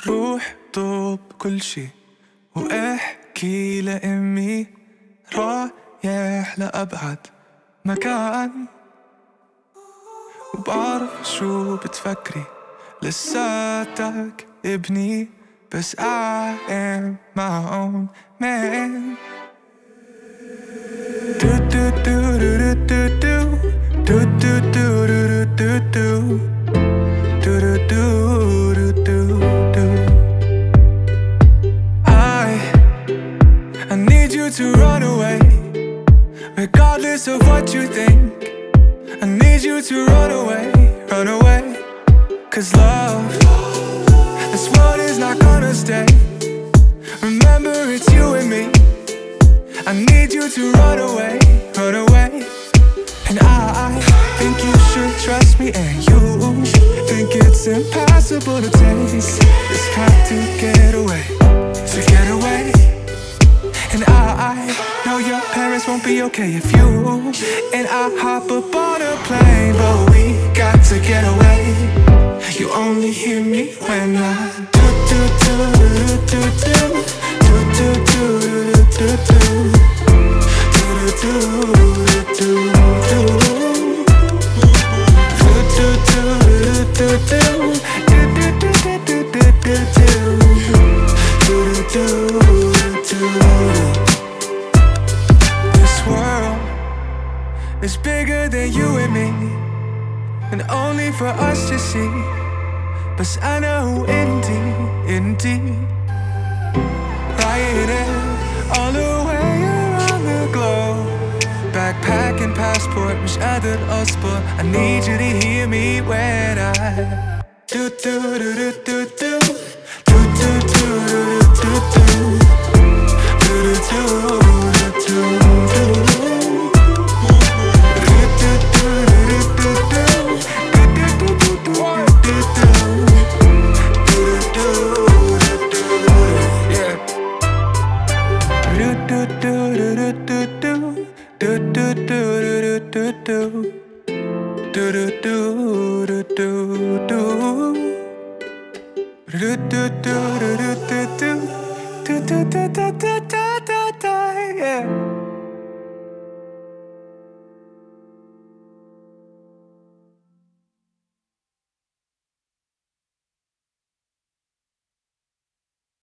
روح طب كل شي واحكي لأمي رايح لأبعد مكان، وبعرف شو بتفكري لساتك ابني، بس I am my own man. Do do do do do do do do do do do do do do do. I need you to run away, regardless of what you think. I need you to run away, run away. 'Cause love, this world is not gonna stay. Remember, it's you and me. I need you to run away, run away. And I think you should trust me, and you think it's impossible to take this path to get away, to get away. And I know your parents won't be okay if you and I hop up on a plane, but we got to get away. You only hear me when I do do do do do do do do do do do do do it's bigger than you and me, and only for us to see. But I know indeed, riding all the way around the globe, backpack and passport مش قادر أصبر. I need you to hear me when I do do do do do do do do do do do do do do. Do